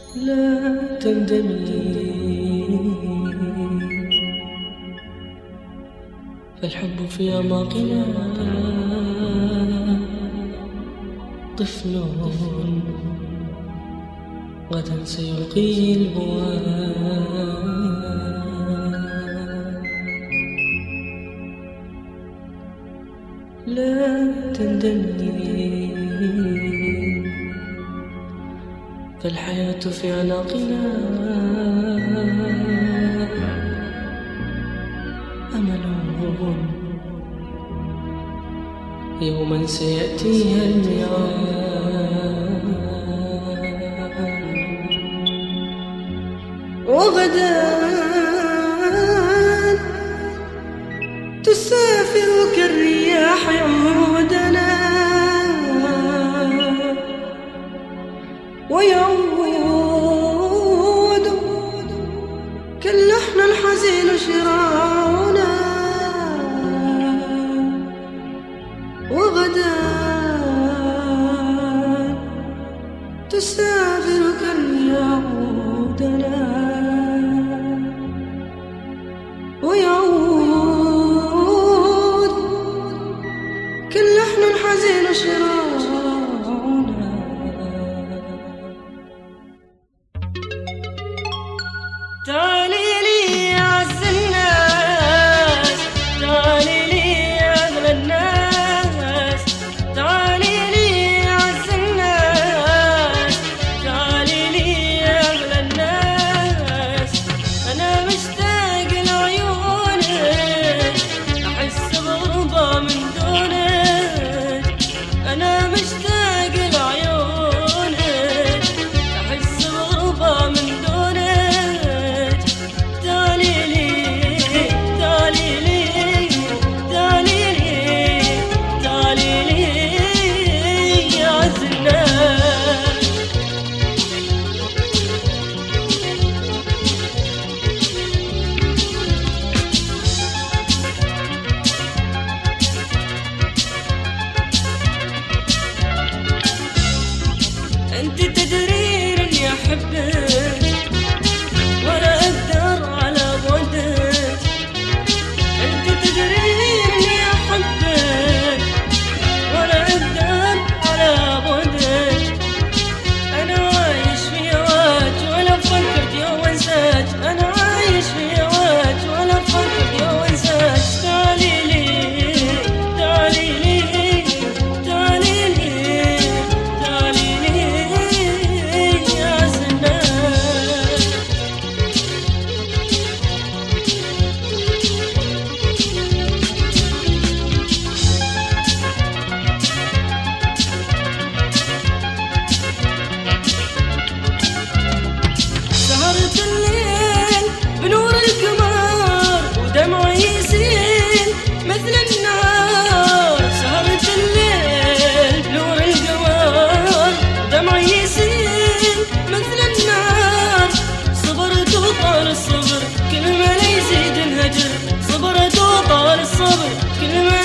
لا تندمي، فالحب في أعماقنا طفل غدا سيلقيه البواب. لا تندمي، فالحياة في أعناقنا أمل يوما سيأتيها الميعاد، وغدا تسافر كالرياح عودنا، ويعود كاللحن الحزين شراعنا، وغدا تسافر كالرياح عودنا، ويعود كاللحن الحزين شراعنا. تعالي لي يا أعز الناس، تعالي لي يا أغلى الناس، تعالي لي يا أعز الناس، تعالي لي يا أغلى الناس. أنا مشتاق لعيونك، أحس بغربة من دونك. أنا مشتاق لعيونك، أحس بغربة من دونك. انت تدرين اني احبك ولا اقدر على بعدك، انت تدرين اني احبك ولا اقدر على بعدك. انا عايش في هواك ولا فكرت يوم انساك، انا عايش في هواك ولا فكرت يوم انساك. تعالي لي تعالي لي تعالي لي تعالي لي يا زنان. سهرت الليل بنور القمر ودمعي يسيل مثل النار، سهرت الليل بنور القمر ودمعي يسيل مثل النار. صبرت وطال الصبر كل ما لا يزيد الهجر، صبرت وطال الصبر كل ما